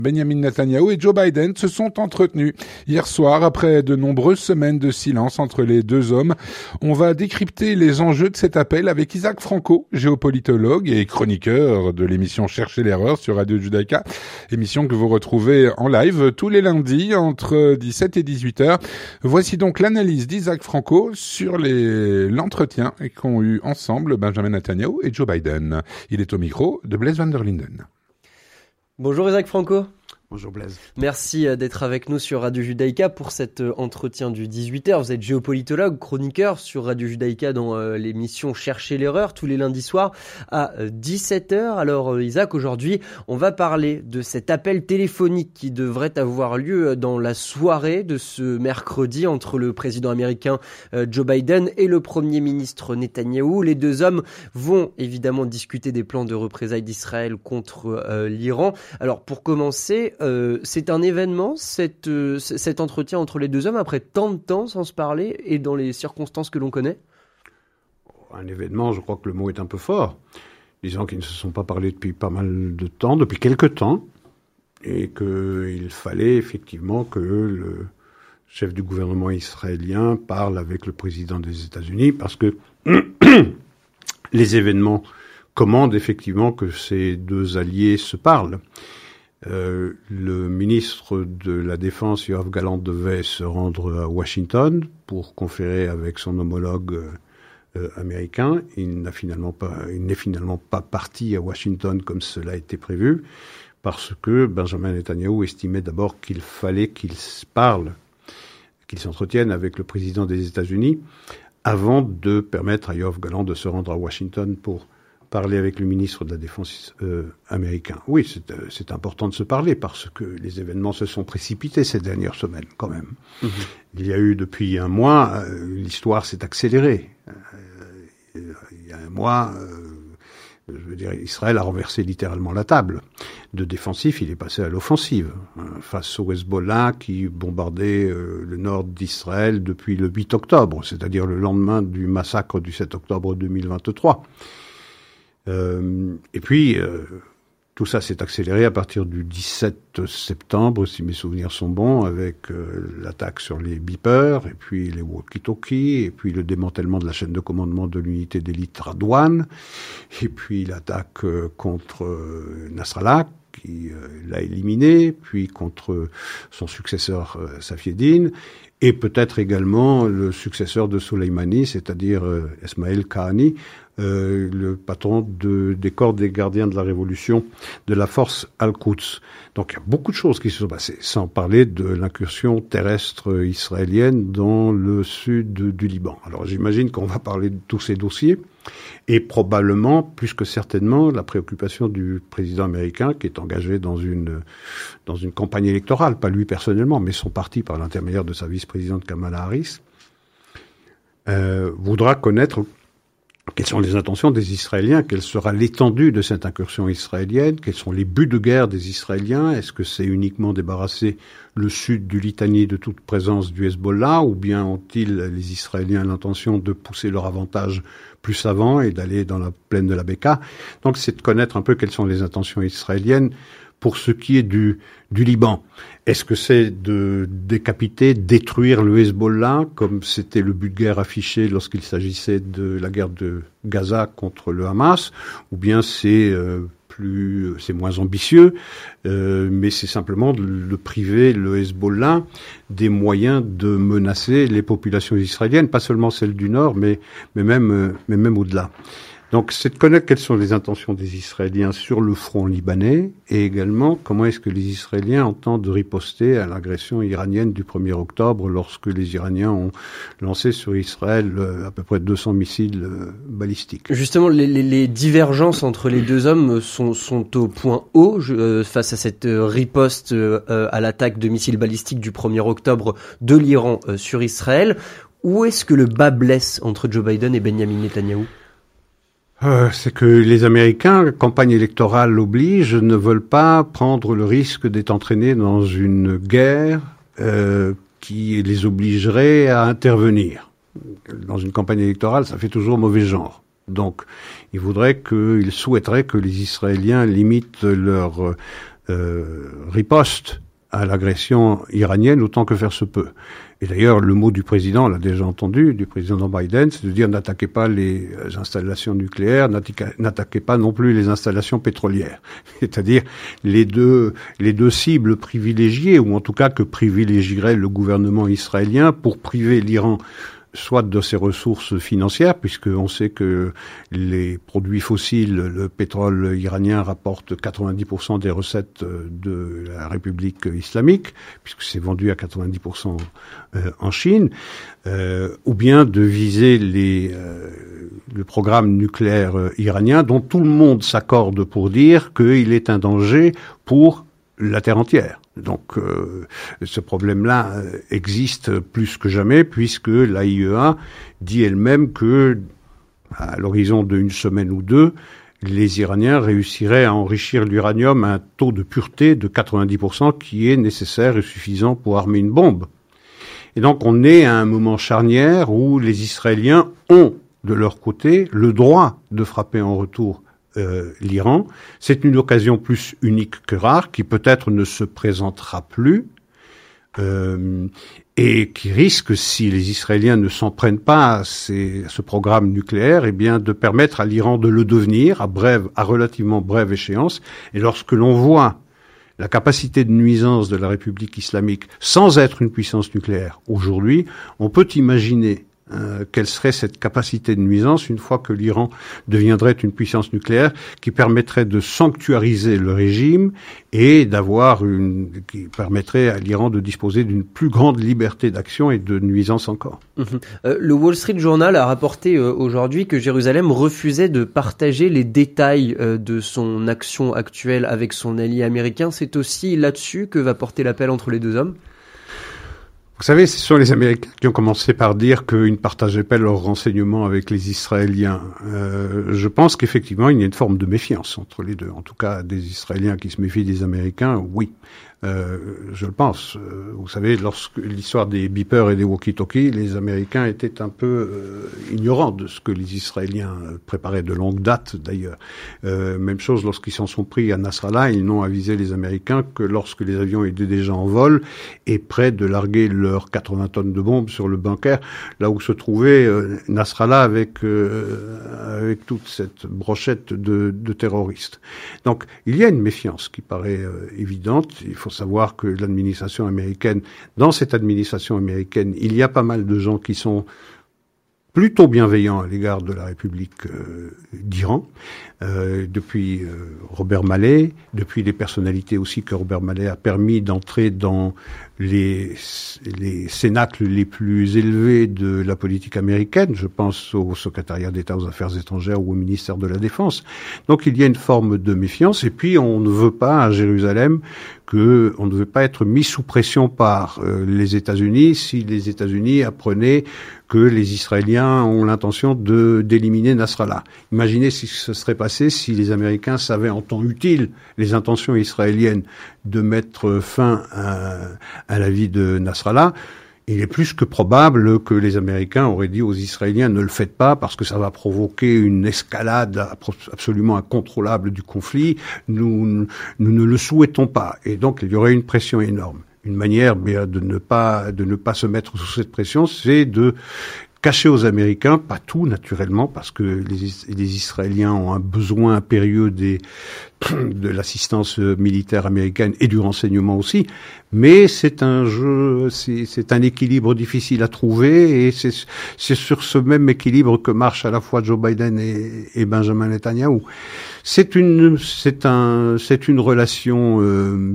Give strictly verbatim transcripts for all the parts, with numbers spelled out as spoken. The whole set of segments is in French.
Benjamin Netanyahu et Joe Biden se sont entretenus hier soir après de nombreuses semaines de silence entre les deux hommes. On va décrypter les enjeux de cet appel avec Isaac Franco, géopolitologue et chroniqueur de l'émission Cherchez l'erreur sur Radio Judaïka, émission que vous retrouvez en live tous les lundis entre dix-sept et dix-huit heures. Voici donc l'analyse d'Isaac Franco sur les, l'entretien qu'ont eu ensemble Benjamin Netanyahu et Joe Biden. Il est au micro de Blaise van der Linden. Bonjour Isaac Franco. Bonjour Blaise. Merci d'être avec nous sur Radio Judaïka pour cet entretien du dix-huit heures. Vous êtes géopolitologue, chroniqueur sur Radio Judaïka dans euh, l'émission Cherchez l'erreur tous les lundis soirs à euh, dix-sept heures. Alors euh, Isaac, aujourd'hui, on va parler de cet appel téléphonique qui devrait avoir lieu dans la soirée de ce mercredi entre le président américain euh, Joe Biden et le premier ministre Netanyahou. Les deux hommes vont évidemment discuter des plans de représailles d'Israël contre euh, l'Iran. Alors pour commencer, Euh, c'est un événement, cette, euh, cet entretien entre les deux hommes, après tant de temps sans se parler et dans les circonstances que l'on connaît? Un événement, je crois que le mot est un peu fort. Disons qu'ils ne se sont pas parlé depuis pas mal de temps, depuis quelque temps, et qu'il fallait effectivement que le chef du gouvernement israélien parle avec le président des États-Unis, parce que les événements commandent effectivement que ces deux alliés se parlent. Euh, le ministre de la Défense, Yoav Gallant, devait se rendre à Washington pour conférer avec son homologue euh, américain. Il n'a finalement pas, il n'est finalement pas parti à Washington comme cela était prévu, parce que Benjamin Netanyahu estimait d'abord qu'il fallait qu'il parle, qu'il s'entretienne avec le président des États-Unis avant de permettre à Yoav Gallant de se rendre à Washington pour parler avec le ministre de la Défense euh, américain. Oui, c'est, euh, c'est important de se parler parce que les événements se sont précipités ces dernières semaines, quand même. Mmh. Il y a eu, depuis un mois, euh, l'histoire s'est accélérée. Euh, il y a un mois, euh, je veux dire, Israël a renversé littéralement la table. De défensif, il est passé à l'offensive, hein, face au Hezbollah qui bombardait euh, le nord d'Israël depuis le huit octobre, c'est-à-dire le lendemain du massacre du sept octobre deux mille vingt-trois. Euh, et puis, euh, tout ça s'est accéléré à partir du dix-sept septembre, si mes souvenirs sont bons, avec euh, l'attaque sur les beepers, et puis les walkie-talkies, et puis le démantèlement de la chaîne de commandement de l'unité d'élite Radwan, et puis l'attaque euh, contre euh, Nasrallah, qui euh, l'a éliminé, puis contre son successeur euh, Safieddine, et peut-être également le successeur de Soleimani, c'est-à-dire euh, Esmaël Kahani, euh, le patron de, des corps des gardiens de la Révolution de la force Al-Quds. Donc il y a beaucoup de choses qui se sont passées, sans parler de l'incursion terrestre israélienne dans le sud du Liban. Alors j'imagine qu'on va parler de tous ces dossiers, et probablement, plus que certainement, la préoccupation du président américain, qui est engagé dans une dans une campagne électorale, pas lui personnellement, mais son parti par l'intermédiaire de sa vice-présidente Kamala Harris, euh, voudra connaître quelles sont les intentions des Israéliens, quelle sera l'étendue de cette incursion israélienne, quels sont les buts de guerre des Israéliens, est-ce que c'est uniquement débarrasser le sud du Litanie de toute présence du Hezbollah, ou bien ont-ils, les Israéliens, l'intention de pousser leur avantage plus avant et d'aller dans la plaine de la Beka? Donc c'est de connaître un peu quelles sont les intentions israéliennes. Pour ce qui est du, du Liban, est-ce que c'est de décapiter, détruire le Hezbollah, comme c'était le but de guerre affiché lorsqu'il s'agissait de la guerre de Gaza contre le Hamas, ou bien c'est euh, plus, c'est moins ambitieux, euh, mais c'est simplement de, de priver le Hezbollah des moyens de menacer les populations israéliennes, pas seulement celles du Nord, mais, mais même, euh, mais même au-delà. Donc, c'est de connaître quelles sont les intentions des Israéliens sur le front libanais et également comment est-ce que les Israéliens entendent riposter à l'agression iranienne du premier octobre lorsque les Iraniens ont lancé sur Israël euh, à peu près deux cents missiles euh, balistiques. Justement, les, les, les divergences entre les deux hommes sont, sont au point haut euh, face à cette euh, riposte euh, à l'attaque de missiles balistiques du premier octobre de l'Iran euh, sur Israël. Où est-ce que le bas blesse entre Joe Biden et Benjamin Netanyahou? Euh, c'est que les Américains, campagne électorale oblige, ne veulent pas prendre le risque d'être entraînés dans une guerre euh, qui les obligerait à intervenir. Dans une campagne électorale, ça fait toujours mauvais genre. Donc, ils voudraient que, ils souhaiteraient que les Israéliens limitent leur euh, riposte à l'agression iranienne autant que faire se peut. Et d'ailleurs, le mot du président, on l'a déjà entendu, du président Biden, c'est de dire n'attaquez pas les installations nucléaires, n'attaquez pas non plus les installations pétrolières. C'est-à-dire les deux, les deux cibles privilégiées, ou en tout cas que privilégierait le gouvernement israélien pour priver l'Iran soit de ses ressources financières, puisqu'on sait que les produits fossiles, le pétrole iranien rapporte quatre-vingt-dix pour cent des recettes de la République islamique, puisque c'est vendu à quatre-vingt-dix pour cent en Chine, euh, ou bien de viser les, euh, le programme nucléaire iranien, dont tout le monde s'accorde pour dire qu'il est un danger pour la terre entière. Donc euh, ce problème-là euh, existe plus que jamais, puisque l'A I E A dit elle-même que à l'horizon d'une semaine ou deux, les Iraniens réussiraient à enrichir l'uranium à un taux de pureté de quatre-vingt-dix pour cent qui est nécessaire et suffisant pour armer une bombe. Et donc on est à un moment charnière où les Israéliens ont de leur côté le droit de frapper en retour Euh, l'Iran. C'est une occasion plus unique que rare, qui peut-être ne se présentera plus, euh, et qui risque, si les Israéliens ne s'en prennent pas à, ces, à ce programme nucléaire, eh bien, de permettre à l'Iran de le devenir à brève, à relativement brève échéance. Et lorsque l'on voit la capacité de nuisance de la République islamique sans être une puissance nucléaire aujourd'hui, on peut imaginer Euh, quelle serait cette capacité de nuisance une fois que l'Iran deviendrait une puissance nucléaire qui permettrait de sanctuariser le régime et d'avoir une, qui permettrait à l'Iran de disposer d'une plus grande liberté d'action et de nuisance encore. Mmh. Euh, le Wall Street Journal a rapporté euh, aujourd'hui que Jérusalem refusait de partager les détails euh, de son action actuelle avec son allié américain. C'est aussi là-dessus que va porter l'appel entre les deux hommes? Vous savez, ce sont les Américains qui ont commencé par dire qu'ils ne partageaient pas leurs renseignements avec les Israéliens. Euh, je pense qu'effectivement, il y a une forme de méfiance entre les deux. En tout cas, des Israéliens qui se méfient des Américains, oui. Euh, je le pense. Euh, vous savez, lorsque l'histoire des beepers et des walkie-talkies, les Américains étaient un peu euh, ignorants de ce que les Israéliens préparaient de longue date, d'ailleurs. Euh, même chose lorsqu'ils s'en sont pris à Nasrallah, ils n'ont avisé les Américains que lorsque les avions étaient déjà en vol et prêts de larguer leurs quatre-vingts tonnes de bombes sur le bunker, là où se trouvait euh, Nasrallah avec euh, avec toute cette brochette de, de terroristes. Donc, il y a une méfiance qui paraît euh, évidente. Il faut savoir que l'administration américaine, dans cette administration américaine, il y a pas mal de gens qui sont plutôt bienveillants à l'égard de la République euh, d'Iran, euh, depuis euh, Robert Malley, depuis les personnalités aussi que Robert Malley a permis d'entrer dans les, les cénacles les plus élevés de la politique américaine. Je pense au secrétariat d'État aux Affaires étrangères ou au ministère de la Défense. Donc il y a une forme de méfiance, et puis on ne veut pas à Jérusalem que on ne veut pas être mis sous pression par euh, les États-Unis si les États-Unis apprenaient que les Israéliens ont l'intention de d'éliminer Nasrallah. Imaginez ce qui se serait passé si les Américains savaient en temps utile les intentions israéliennes de mettre fin à, à la vie de Nasrallah. Il est plus que probable que les Américains auraient dit aux Israéliens ne le faites pas parce que ça va provoquer une escalade absolument incontrôlable du conflit. Nous, nous ne le souhaitons pas. Et donc il y aurait une pression énorme. Une manière de ne pas de ne pas se mettre sous cette pression, c'est de cacher aux Américains, pas tout naturellement, parce que les, les Israéliens ont un besoin impérieux des, de l'assistance militaire américaine et du renseignement aussi, mais c'est un jeu, c'est, c'est un équilibre difficile à trouver, et c'est, c'est sur ce même équilibre que marchent à la fois Joe Biden et, et Benjamin Netanyahu. C'est une, c'est un, c'est une relation euh,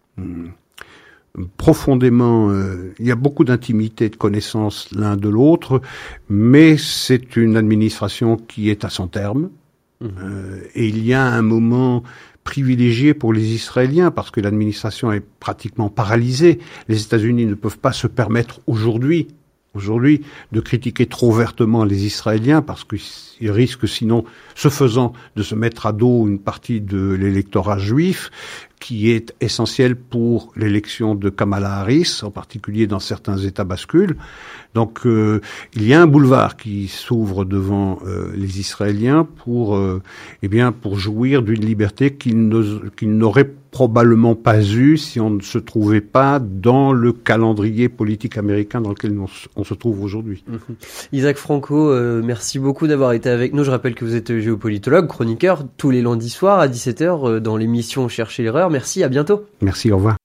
profondément, euh, il y a beaucoup d'intimité, de connaissance l'un de l'autre, mais c'est une administration qui est à son terme. Mmh. Euh, et il y a un moment privilégié pour les Israéliens parce que l'administration est pratiquement paralysée. Les États-Unis ne peuvent pas se permettre aujourd'hui aujourd'hui de critiquer trop vertement les Israéliens parce qu'ils risquent sinon, ce faisant, de se mettre à dos une partie de l'électorat juif qui est essentielle pour l'élection de Kamala Harris, en particulier dans certains États bascules. Donc euh, il y a un boulevard qui s'ouvre devant euh, les Israéliens pour euh, eh bien pour jouir d'une liberté qu'ils, ne, qu'ils n'auraient probablement pas eue si on ne se trouvait pas dans le calendrier politique américain dans lequel on, on se trouve aujourd'hui. Mmh. Isaac Franco, euh, merci beaucoup d'avoir été avec nous. Je rappelle que vous êtes géopolitologue, chroniqueur tous les lundis soirs à dix-sept heures dans l'émission Cherchez l'erreur. Merci, à bientôt. Merci, au revoir.